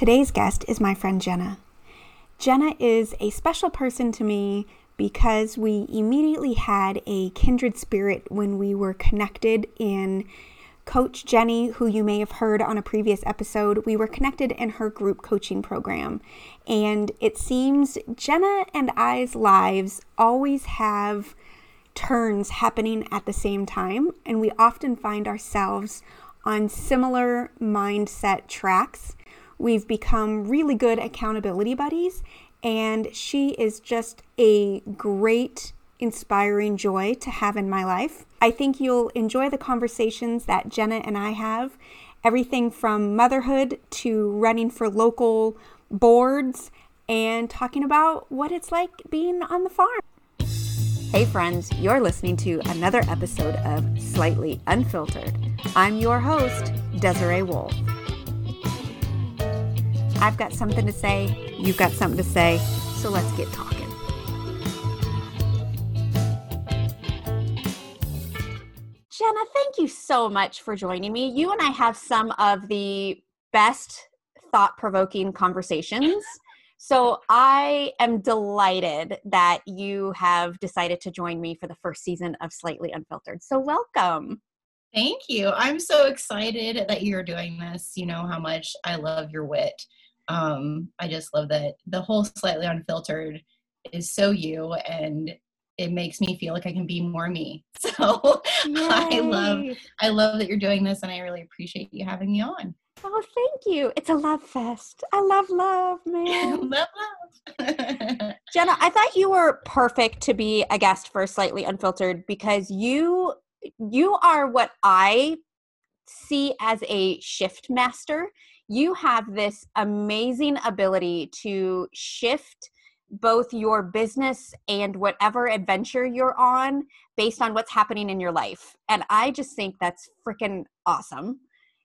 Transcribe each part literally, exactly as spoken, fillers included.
Today's guest is my friend Jenna. Jenna is a special person to me because we immediately had a kindred spirit when we were connected in Coach Jenny, who you may have heard on a previous episode. We were connected in her group coaching program. And it seems Jenna and I's lives always have turns happening at the same time. And we often find ourselves on similar mindset tracks. We've become really good accountability buddies. And she is just a great, inspiring joy to have in my life. I think you'll enjoy the conversations that Jenna and I have. Everything from motherhood to running for local boards and talking about what it's like being on the farm. Hey friends, you're listening to another episode of Slightly Unfiltered. I'm your host, Desiree Wolf. I've got something to say, you've got something to say, so let's get talking. Jenna, thank you so much for joining me. You and I have some of the best thought-provoking conversations. So I am delighted that you have decided to join me for the first season of Slightly Unfiltered. So welcome. Thank you. I'm so excited that you're doing this. You know how much I love your wit. Um, I just love that the whole Slightly Unfiltered is so you, and it makes me feel like I can be more me. So I love, I love that you're doing this, and I really appreciate you having me on. Oh, thank you. It's a love fest. I love love, man. love, love. Jenna, I thought you were perfect to be a guest for Slightly Unfiltered because you, you are what I see as a shift master. You have this amazing ability to shift both your business and whatever adventure you're on based on what's happening in your life. And I just think that's freaking awesome.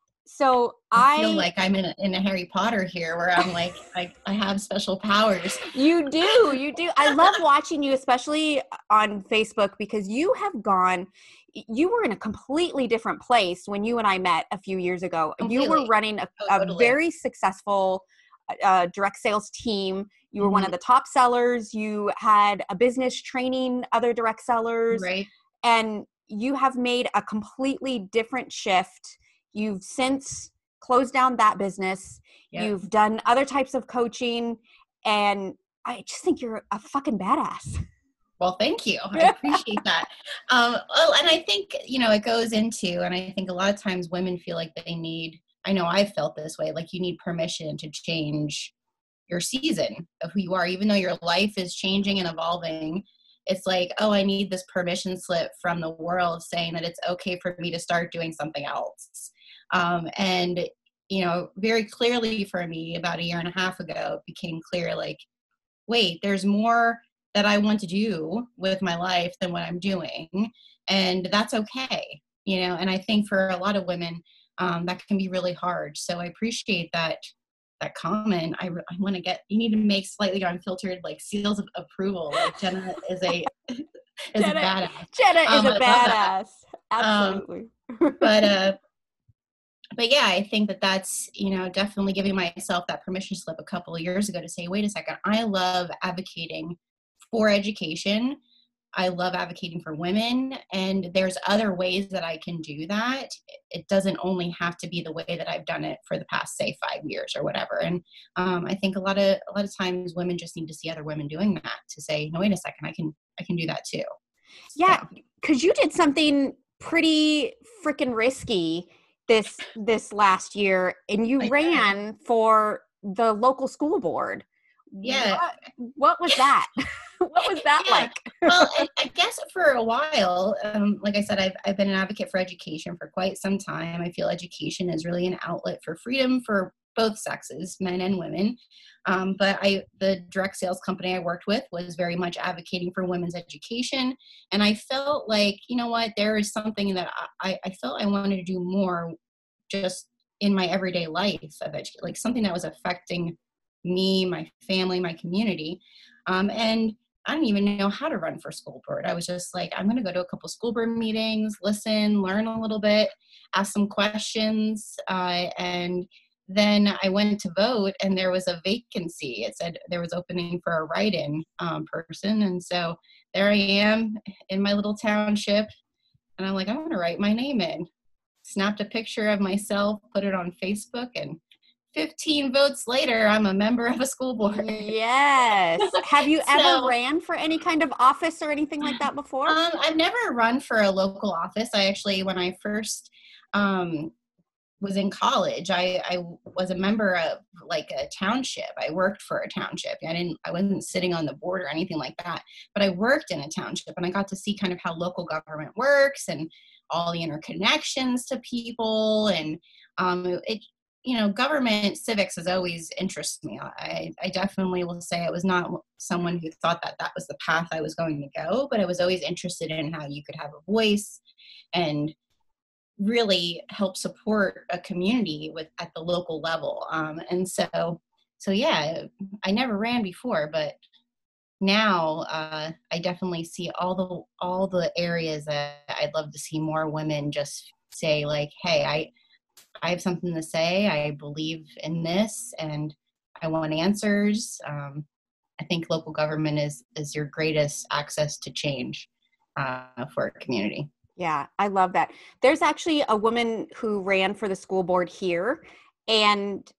So I, I feel like I'm in a, in a Harry Potter here where I'm like, I, I have special powers. You do, you do. I love watching you, especially on Facebook, because you have gone, you were in a completely different place when you and I met a few years ago. Completely. You were running a, totally. a very successful uh, direct sales team. You were mm-hmm. one of the top sellers. You had a business training other direct sellers. Right. And you have made a completely different shift. You've since closed down that business. Yep. You've done other types of coaching. And I just think you're a fucking badass. Well, thank you. I appreciate that. Um, well, and I think, you know, it goes into, and I think a lot of times women feel like they need, I know I've felt this way, like you need permission to change your season of who you are, even though your life is changing and evolving. It's like, oh, I need this permission slip from the world saying that it's okay for me to start doing something else. Um, and, you know, very clearly for me about a year and a half ago, it became clear, like, wait, there's more that I want to do with my life than what I'm doing. And that's okay. You know, and I think for a lot of women, um, that can be really hard. So I appreciate that, that comment. I, I want to get, you need to make Slightly Unfiltered, like seals of approval. Like Jenna is a, is Jenna, a badass. Jenna is um, a badass. Absolutely. Um, but, uh, But yeah, I think that that's, you know, definitely giving myself that permission slip a couple of years ago to say, wait a second, I love advocating for education. I love advocating for women, and there's other ways that I can do that. It doesn't only have to be the way that I've done it for the past, say, five years or whatever. And um, I think a lot of a lot of times women just need to see other women doing that to say, no, wait a second, I can I can do that too. Yeah, because you did something pretty freaking risky this this last year, and you I ran did. for the local school board. Yeah. What, what was that? What was that yeah. like? Well, I, I guess for a while, um, like I said, I've I've been an advocate for education for quite some time. I feel education is really an outlet for freedom for both sexes, men and women. Um, but I, the direct sales company I worked with was very much advocating for women's education. And I felt like, you know what, there is something that I, I felt I wanted to do more just in my everyday life of education, like something that was affecting me, my family, my community. Um, and I didn't even know how to run for school board. I was just like, I'm going to go to a couple school board meetings, listen, learn a little bit, ask some questions, uh, and then I went to vote and there was a vacancy. It said there was opening for a write-in um, person. And so there I am in my little township. And I'm like, I'm going to write my name in. Snapped a picture of myself, put it on Facebook, and fifteen votes later, I'm a member of a school board. Yes. Have you so, ever ran for any kind of office or anything like that before? Um, I've never run for a local office. I actually, when I first um, was in college, I, I was a member of like a township. I worked for a township. I didn't, I wasn't sitting on the board or anything like that, but I worked in a township and I got to see kind of how local government works and all the interconnections to people. And um, it, you know, government civics has always interested me. I, I definitely will say I was not someone who thought that that was the path I was going to go, but I was always interested in how you could have a voice and really help support a community with at the local level. Um, and so, so yeah, I never ran before, but now uh, I definitely see all the all the areas that I'd love to see more women just say like, hey, I I have something to say. I believe in this, and I want answers. Um, I think local government is is your greatest access to change uh, for a community. Yeah, I love that. There's actually a woman who ran for the school board here, and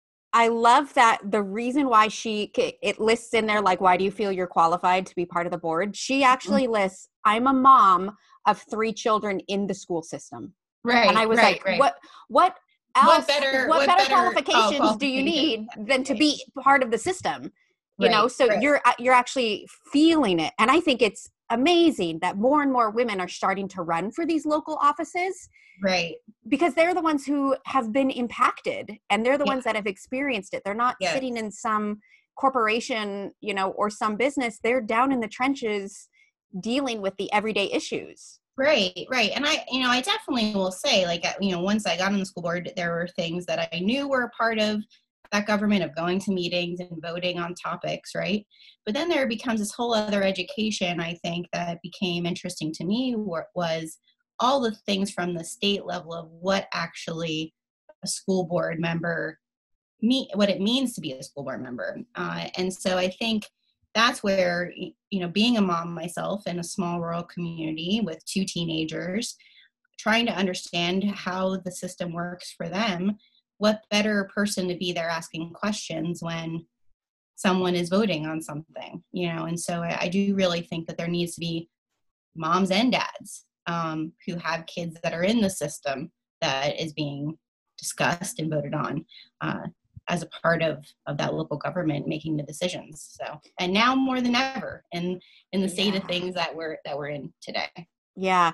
I love that the reason why she, it lists in there, like, why do you feel you're qualified to be part of the board? She actually lists, I'm a mom of three children in the school system. Right. And I was right, like, right. what, what else, what better, what what better, better qualifications, qualifications do you need than to right. be part of the system? You right, know, so right. you're, you're actually feeling it. And I think it's amazing that more and more women are starting to run for these local offices. Right. Because they're the ones who have been impacted and they're the yeah. ones that have experienced it. They're not yes. sitting in some corporation, you know, or some business. They're down in the trenches dealing with the everyday issues. Right, right. And I, you know, I definitely will say, like, you know, once I got on the school board, there were things that I knew were a part of that government, of going to meetings and voting on topics, right? But then there becomes this whole other education, I think, that became interesting to me was all the things from the state level of what actually a school board member, me, what it means to be a school board member. Uh, and so I think that's where, you know, being a mom myself in a small rural community with two teenagers, trying to understand how the system works for them, what better person to be there asking questions when someone is voting on something, you know? And so I, I do really think that there needs to be moms and dads um, who have kids that are in the system that is being discussed and voted on uh, as a part of, of that local government making the decisions. So, and now more than ever in, in the state yeah. of things that we're, that we're in today. Yeah.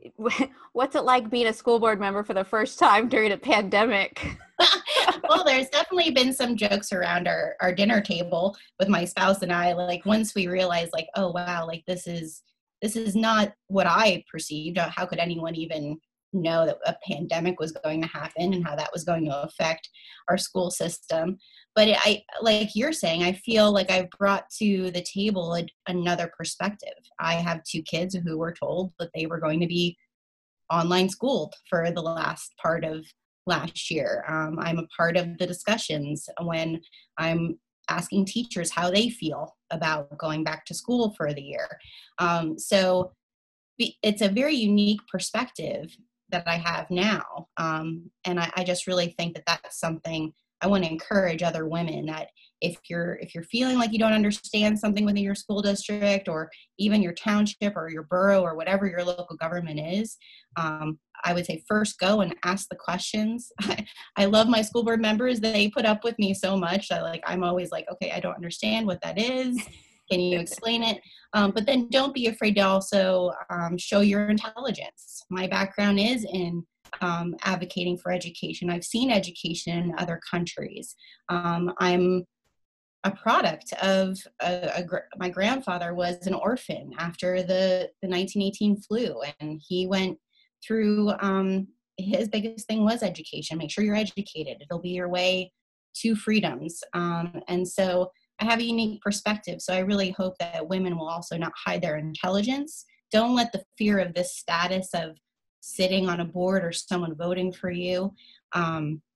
What's it like being a school board member for the first time during a pandemic? Well, there's definitely been some jokes around our, our dinner table with my spouse and I, like once we realized like, oh, wow, like this is, this is not what I perceived. How could anyone even know that a pandemic was going to happen and how that was going to affect our school system? But I, like you're saying, I feel like I've brought to the table a, another perspective. I have two kids who were told that they were going to be online schooled for the last part of last year. Um, I'm a part of the discussions when I'm asking teachers how they feel about going back to school for the year. Um, so it's a very unique perspective that I have now. Um, and I, I just really think that that's something I want to encourage other women, that if you're if you're feeling like you don't understand something within your school district or even your township or your borough or whatever your local government is, um, I would say first go and ask the questions. I, I love my school board members. They put up with me so much. I like I'm always like, okay, I don't understand what that is. Can you explain it? Um, but then don't be afraid to also um, show your intelligence. My background is in um, advocating for education. I've seen education in other countries. Um, I'm a product of a, a, my grandfather was an orphan after the, the nineteen eighteen flu, and he went through, um, his biggest thing was education. Make sure you're educated. It'll be your way to freedoms. Um, and so I have a unique perspective. So I really hope that women will also not hide their intelligence. Don't let the fear of this status of sitting on a board or someone voting for you um,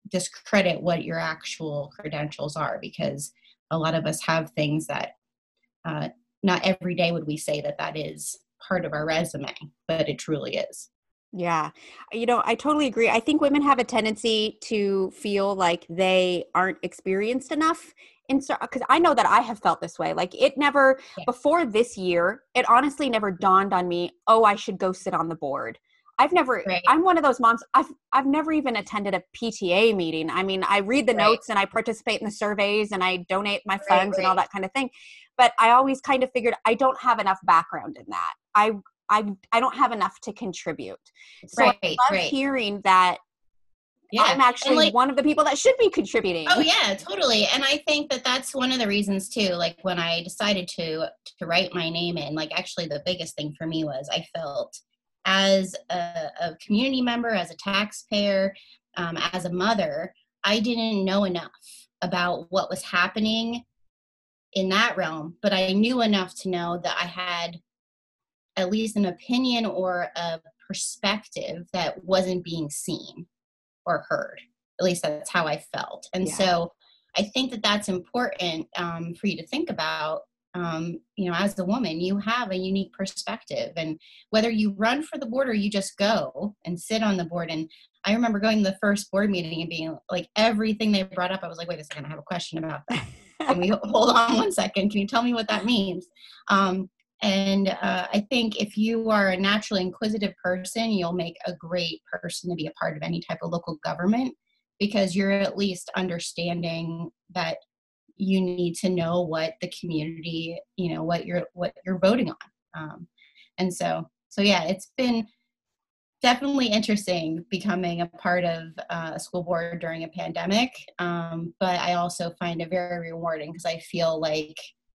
discredit what your actual credentials are, because a lot of us have things that uh, not every day would we say that that is part of our resume, but it truly is. Yeah. You know, I totally agree. I think women have a tendency to feel like they aren't experienced enough. And so, because I know that I have felt this way. Like it never, Yeah. before this year, it honestly never dawned on me, oh, I should go sit on the board. I've never, Right. I'm one of those moms, I've, I've never even attended a P T A meeting. I mean, I read the Right. notes and I participate in the surveys and I donate my Right, funds and all right. that kind of thing. But I always kind of figured I don't have enough background in that. I I I don't have enough to contribute. So I Right, love right. hearing that Yeah. I'm And actually like, one of the people that should be oh contributing. yeah, totally. And I think that that's one of the reasons too. Like when I decided to to write my name in, like actually the biggest thing for me was I felt as a, a community member, as a taxpayer, um, as a mother, I didn't know enough about what was happening in that realm, but I knew enough to know that I had at least an opinion or a perspective that wasn't being seen or heard. At least that's how I felt. And Yeah. so I think that that's important um, for you to think about. Um, you know, as a woman, you have a unique perspective, and whether you run for the board or you just go and sit on the board. And I remember going to the first board meeting and being like, everything they brought up, I was like, wait a second, I have a question about that. Can we hold on one second? Can you tell me what that means? Um, and uh, I think if you are a naturally inquisitive person, you'll make a great person to be a part of any type of local government, because you're at least understanding that you need to know what the community, you know, what you're what you're voting on. Um, and so, so yeah, it's been definitely interesting becoming a part of uh, a school board during a pandemic. Um, but I also find it very rewarding because I feel like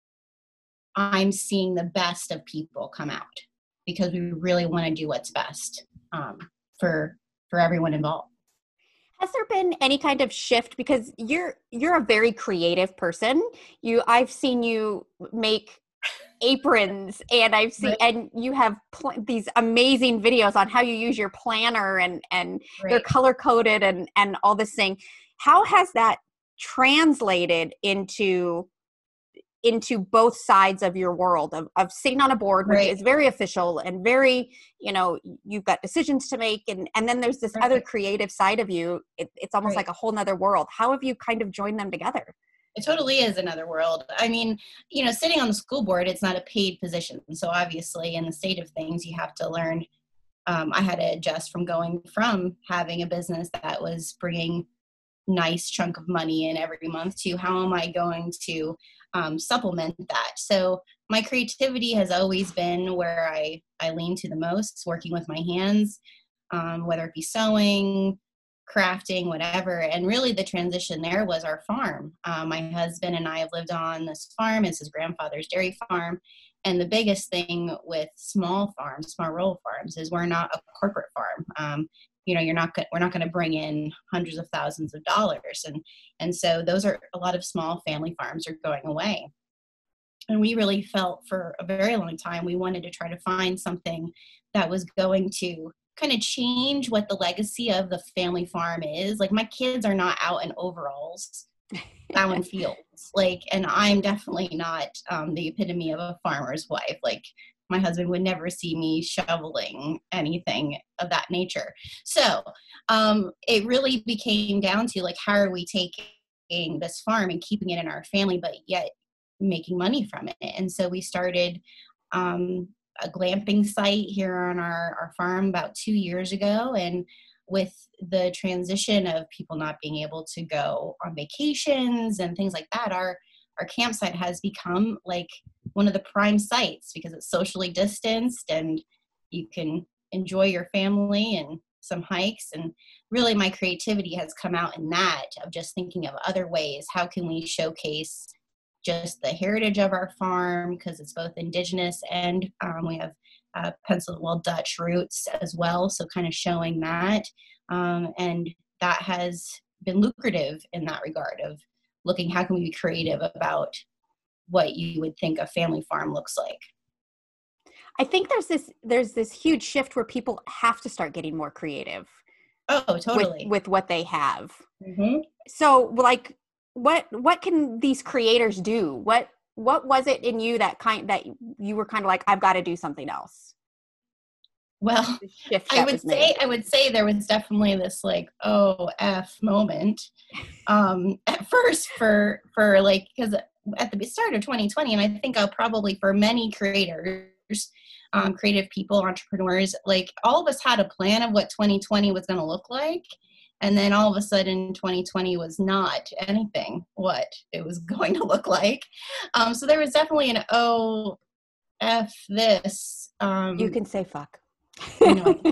I'm seeing the best of people come out, because we really want to do what's best um, for for everyone involved. Has there been any kind of shift, because you're you're a very creative person. You I've seen you make aprons, and I've seen Right, and you have pl- these amazing videos on how you use your planner, and and they're right, color coded and and all this thing. How has that translated into into both sides of your world of, of sitting on a board, which right, is very official and very, you know, you've got decisions to make, and and then there's this other right, creative side of you. It, it's almost right. like a whole nother world. How have you kind of joined them together? It totally is another world. I mean, you know, sitting on the school board, it's not a paid position. So obviously, in the state of things, you have to learn. Um, I had to adjust from going from having a business that was bringing nice chunk of money in every month to how am I going to um, supplement that. So my creativity has always been where I, I lean to the most, working with my hands, um, whether it be sewing, crafting, whatever. And really the transition there was our farm. Uh, my husband and I have lived on this farm. It's his grandfather's dairy farm. And the biggest thing with small farms, small rural farms, is we're not a corporate farm. Um, you know, you're not go- we're not going to bring in hundreds of thousands of dollars, and and so those are a lot of small family farms are going away. And we really felt for a very long time we wanted to try to find something that was going to kind of change what the legacy of the family farm is. Like my kids are not out in overalls plowing fields, like, and I'm definitely not um, the epitome of a farmer's wife. Like my husband would never see me shoveling anything of that nature. So um, it really became down to like, how are we taking this farm and keeping it in our family, but yet making money from it? And so we started um, a glamping site here on our, our farm about two years ago. And with the transition of people not being able to go on vacations and things like that, our our campsite has become like one of the prime sites because it's socially distanced and you can enjoy your family and some hikes. And really my creativity has come out in that, of just thinking of other ways. How can we showcase just the heritage of our farm, because it's both indigenous and um, we have uh, Pennsylvania, well, Dutch roots as well. So kind of showing that. Um, and that has been lucrative in that regard of looking, how can we be creative about what you would think a family farm looks like? I think there's this there's this huge shift where people have to start getting more creative Oh, with totally. with what they have. Mm-hmm. So like, what, what can these creators do? What, what was it in you that kind, that you were kind of like, I've got to do something else? Well, The shift I that would was made. say I would say there was definitely this like oh f moment um, at first for for like because at the start of twenty twenty, and I think I'll probably for many creators, um, creative people, entrepreneurs, like all of us had a plan of what twenty twenty was going to look like, and then all of a sudden twenty twenty was not anything what it was going to look like. Um, so there was definitely an oh f this. You Um, can say fuck. I know I can.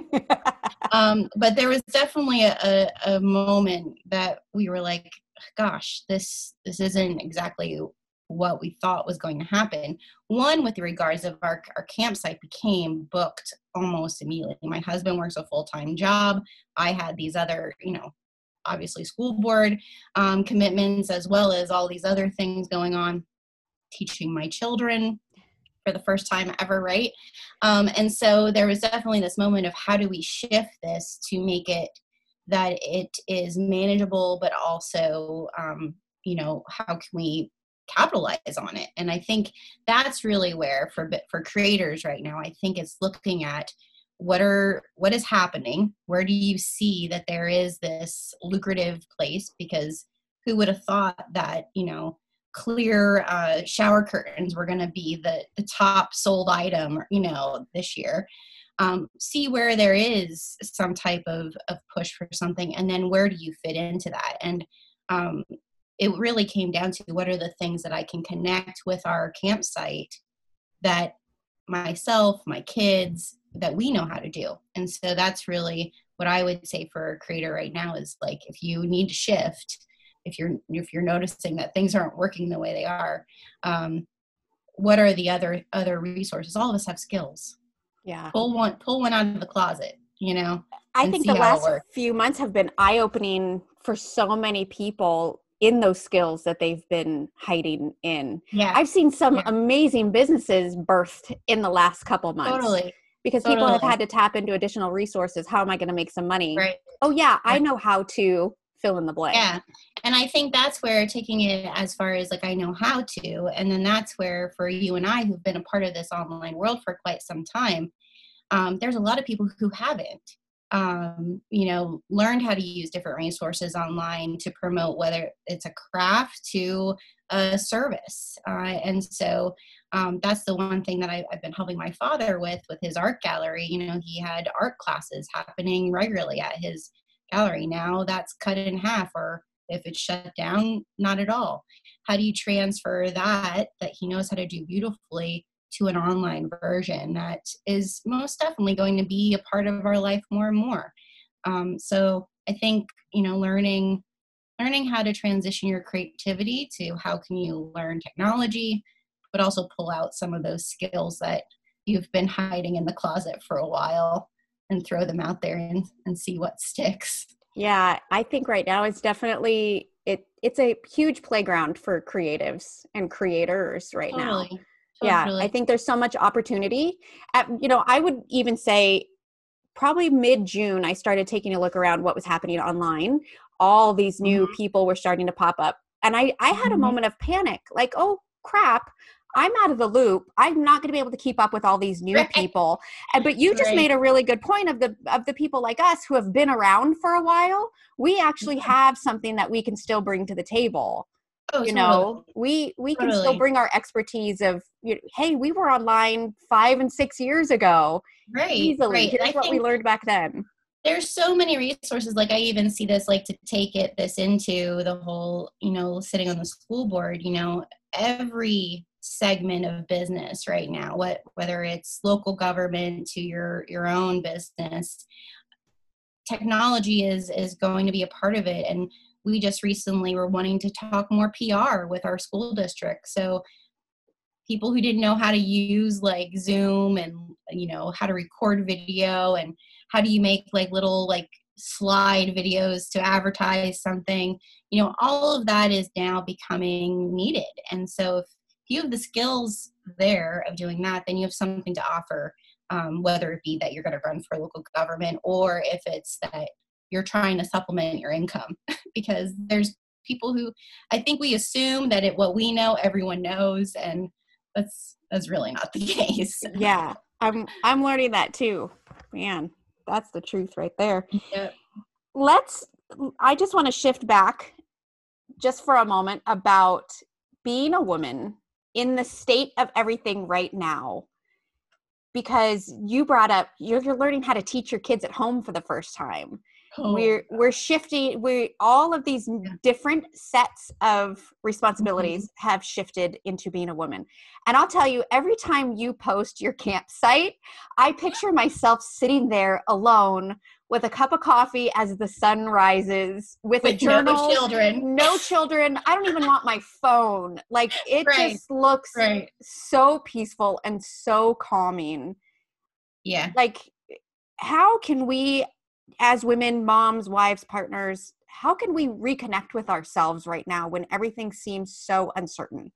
Um, but there was definitely a, a, a moment that we were like, gosh, this this isn't exactly what we thought was going to happen. One, with regards of our, our campsite became booked almost immediately. My husband works a full-time job. I had these other, you know, obviously school board um, commitments, as well as all these other things going on, teaching my children for the first time ever, right? Um, and so there was definitely this moment of how do we shift this to make it that it is manageable, but also, um, you know, how can we capitalize on it? And I think that's really where for for creators right now, I think it's looking at what are what is happening. Where do you see that there is this lucrative place? Because who would have thought that, you know, clear uh, shower curtains were going to be the, the top sold item, you know, this year. Um, see where there is some type of, of push for something, and then where do you fit into that? And um, it really came down to what are the things that I can connect with our campsite that myself, my kids, that we know how to do. And so that's really what I would say for a creator right now is like, if you need to shift, if you're if you're noticing that things aren't working the way they are, um, what are the other other resources? All of us have skills. Yeah. Pull one pull one out of the closet, you know, I and think see the how it last works. few months have been eye-opening for so many people in those skills that they've been hiding in. Yeah, I've seen some yeah, amazing businesses birthed in the last couple months totally, because people have totally, had to tap into additional resources. How am I going to make some money? right, Oh yeah, I right. know how to fill in the blank. Yeah. And I think that's where taking it as far as like I know how to, and then that's where for you and I who've been a part of this online world for quite some time, um, there's a lot of people who haven't, um, you know, learned how to use different resources online to promote whether it's a craft to a service. Uh, and so um, that's the one thing that I, I've been helping my father with, with his art gallery. You know, he had art classes happening regularly at his gallery. Now that's cut in half, or if it's shut down, not at all. How do you transfer that, that he knows how to do beautifully, to an online version that is most definitely going to be a part of our life more and more. Um, so I think, you know, learning learning how to transition your creativity to how can you learn technology, but also pull out some of those skills that you've been hiding in the closet for a while and throw them out there and, and see what sticks. Yeah, I think right now it's definitely it it's a huge playground for creatives and creators right now. Totally. Yeah, I Totally. think there's so much opportunity. At, you know, I would even say probably mid-June, I started taking a look around what was happening online. All these new Mm-hmm. people were starting to pop up. And I, I had a Mm-hmm. moment of panic, like, oh crap, I'm out of the loop. I'm not going to be able to keep up with all these new Right. people. And but you just Right. made a really good point of the of the people like us who have been around for a while. We actually Yeah. have something that we can still bring to the table. Oh, You totally. know, we we can still Totally. bring our expertise of, you know, hey, we were online five and six years ago Right. easily. Right. And Here's I what we think learned back then. there's so many resources. Like I even see this, like to take it this into the whole, you know, sitting on the school board, you know, every segment of business right now, what whether it's local government to your your own business, technology is is going to be a part of it. And we just recently were wanting to talk more P R with our school district. So people who didn't know how to use like Zoom and, you know, how to record video and how do you make like little like slide videos to advertise something, you know, all of that is now becoming needed. And so if you have the skills there of doing that, then you have something to offer, um, whether it be that you're going to run for local government or if it's that you're trying to supplement your income because there's people who I think we assume that it what we know everyone knows, and that's that's really not the case. Yeah, I'm I'm learning that too. Man, that's the truth right there. Yep. Let's I just want to shift back just for a moment about being a woman in the state of everything right now, because you brought up you're, you're learning how to teach your kids at home for the first time. Oh, we're we're shifting. We all of these yeah. different sets of responsibilities mm-hmm. have shifted into being a woman. And I'll tell you, every time you post your campsite, I picture myself sitting there alone with a cup of coffee as the sun rises, with, with a journal. No children. No children. I don't even want my phone. Like it right. just looks right. so peaceful and so calming. Yeah. Like, how can we, as women, moms, wives, partners, how can we reconnect with ourselves right now when everything seems so uncertain?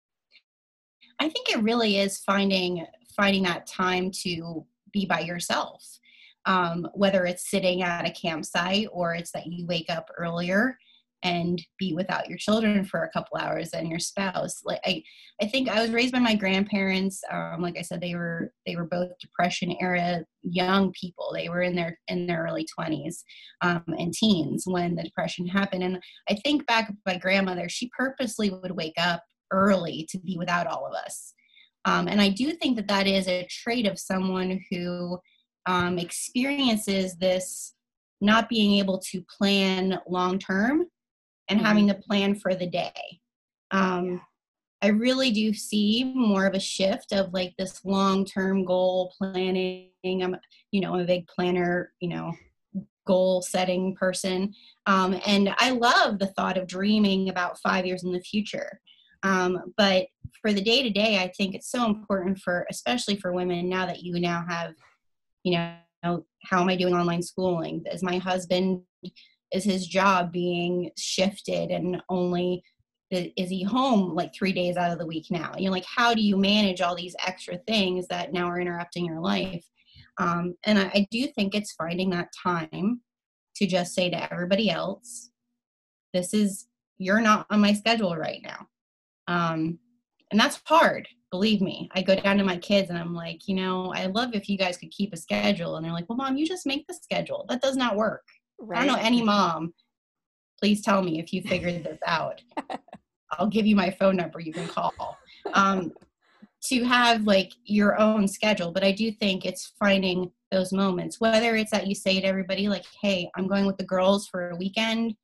I think it really is finding finding that time to be by yourself. Um, whether it's sitting at a campsite or it's that you wake up earlier and be without your children for a couple hours and your spouse. Like I, I think I was raised by my grandparents. Um, like I said, they were they were both Depression era young people. They were in their in their early twenties um, and teens when the Depression happened. And I think back of my grandmother, she purposely would wake up early to be without all of us. Um, and I do think that that is a trait of someone who um, experiences this not being able to plan long term and mm-hmm. having to plan for the day. Um, yeah. I really do see more of a shift of like this long-term goal planning. I'm, you know, I'm a big planner, you know, goal setting person. Um, and I love the thought of dreaming about five years in the future. Um, but for the day to day, I think it's so important for, especially for women now that you now have, you know, how am I doing online schooling? Is my husband, is his job being shifted and only, is he home like three days out of the week now? You know, like, how do you manage all these extra things that now are interrupting your life? Um, and I, I do think it's finding that time to just say to everybody else, this is, you're not on my schedule right now. Um, and that's hard. Believe me, I go down to my kids and I'm like, you know, I love if you guys could keep a schedule. And they're like, well, Mom, you just make the schedule. That does not work. Right. I don't know any mom. Please tell me if you figured this out. I'll give you my phone number. You can call. Um, to have like your own schedule. But I do think it's finding those moments, whether it's that you say to everybody like, hey, I'm going with the girls for a weekend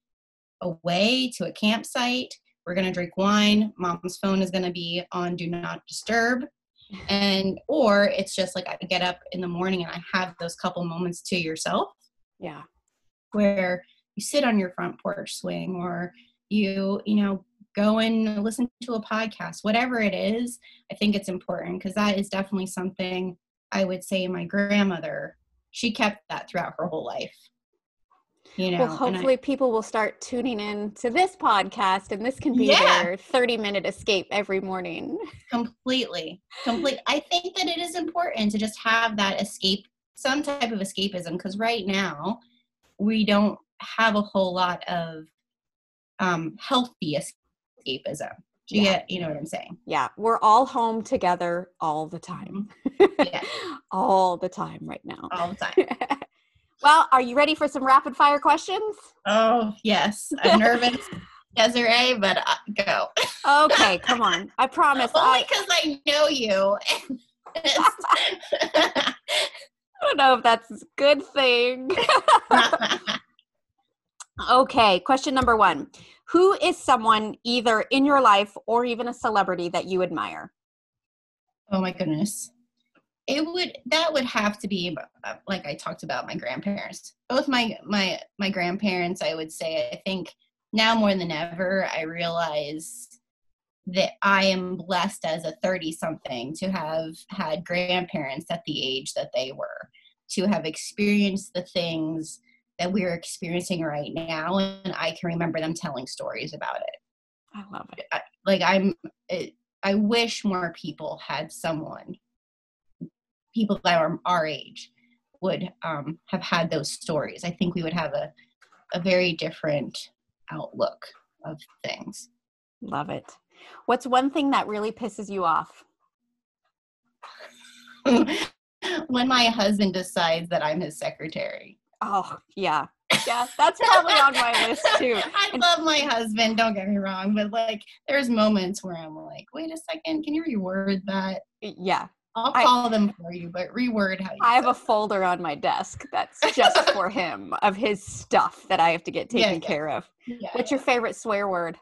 away to a campsite. We're going to drink wine. Mom's phone is going to be on do not disturb. And, or it's just like I get up in the morning and I have those couple moments to yourself. Yeah. Where you sit on your front porch swing, or you, you know, go and listen to a podcast, whatever it is. I think it's important because that is definitely something I would say my grandmother, she kept that throughout her whole life. You know, well, hopefully I, people will start tuning in to this podcast and this can be yeah. their thirty minute escape every morning. Completely. Complete. I think that it is important to just have that escape, some type of escapism, because right now we don't have a whole lot of um, healthy escapism. Do you yeah. get, you know what I'm saying? Yeah. We're all home together all the time. Yeah. all the time right now. All the time. Well, are you ready for some rapid fire questions? Oh, yes. I'm nervous, Desiree, but uh, go. Okay, come on. I promise. Only because I, I know you. I don't know if that's a good thing. Okay, question number one. Who is someone either in your life or even a celebrity that you admire? Oh, my goodness. It would, that would have to be, like I talked about, my grandparents. Both my, my, my grandparents, I would say, I think now more than ever, I realize that I am blessed as a thirty-something to have had grandparents at the age that they were, to have experienced the things that we're experiencing right now, and I can remember them telling stories about it. I love it. I, like, I'm, it, I wish more people had someone, people that are our age, would um, have had those stories. I think we would have a, a very different outlook of things. Love it. What's one thing that really pisses you off? When my husband decides that I'm his secretary. Oh, yeah. Yeah, that's probably on my list too. I And- love my husband, don't get me wrong, but like there's moments where I'm like, wait a second, can you reword that? Yeah. I'll I- call them for you, but reword how you I have said a folder on my desk that's just for him of his stuff that I have to get taken Yeah, yeah. care of. it. Yeah, What's your favorite swear word?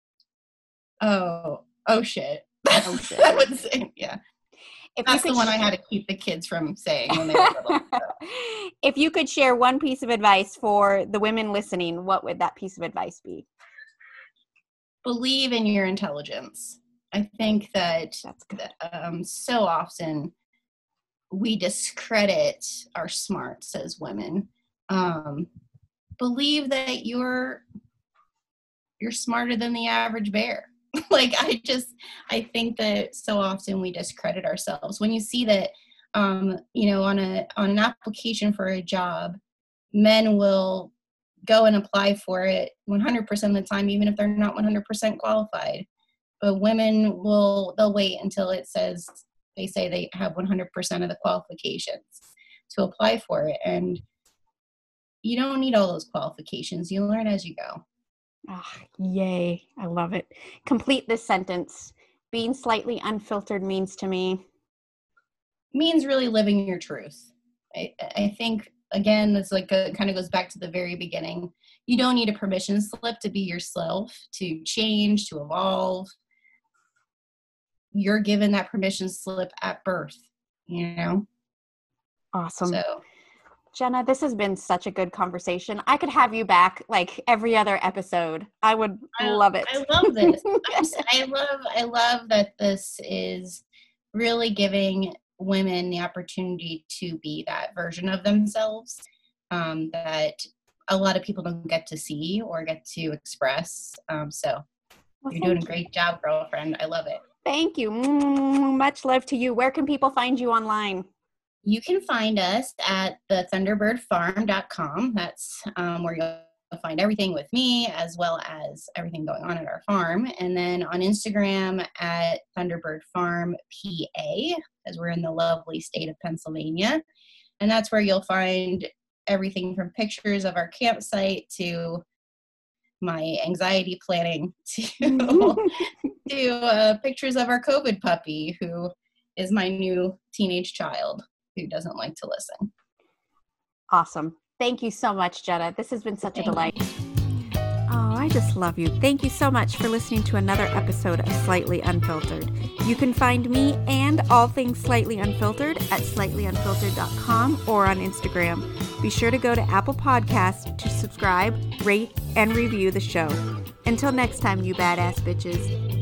Oh, oh shit. Oh, shit. I would say, yeah. If That's you the could one I had to keep the kids from saying when they were little. So. If you could share one piece of advice for the women listening, what would that piece of advice be? Believe in your intelligence. I think that That's good. um, so often we discredit our smarts as women. Um, believe that you're you're smarter than the average bear. Like I just I think that so often we discredit ourselves. When you see that um, you know, on a on an application for a job, men will go and apply for it one hundred percent of the time, even if they're not one hundred percent qualified. But women will, they'll wait until it says, they say they have one hundred percent of the qualifications to apply for it. And you don't need all those qualifications. You learn as you go. Oh, yay. I love it. Complete this sentence. Being slightly unfiltered means to me. Means really living your truth. I, I think, again, it's like a, kind of goes back to the very beginning. You don't need a permission slip to be yourself, to change, to evolve. You're given that permission slip at birth, you know? Awesome. So Jenna, this has been such a good conversation. I could have you back like every other episode. I would I, love it. I love this. I'm, s- I love I love that this is really giving women the opportunity to be that version of themselves um, that a lot of people don't get to see or get to express. Um, so Well, you're doing a thank you. great job, girlfriend. I love it. Thank you. Mm, much love to you. Where can people find you online? You can find us at the thunderbird farm dot com. That's um, where you'll find everything with me as well as everything going on at our farm. And then on Instagram at Thunderbird Farm P A, as we're in the lovely state of Pennsylvania. And that's where you'll find everything from pictures of our campsite to my anxiety planning to, to uh, pictures of our COVID puppy, who is my new teenage child who doesn't like to listen. Awesome. Thank you so much, Jenna. This has been such a Thank delight. Oh, I just love you. Thank you so much for listening to another episode of Slightly Unfiltered. You can find me and all things Slightly Unfiltered at slightly unfiltered dot com or on Instagram. Be sure to go to Apple Podcasts to subscribe, rate, and review the show. Until next time, you badass bitches.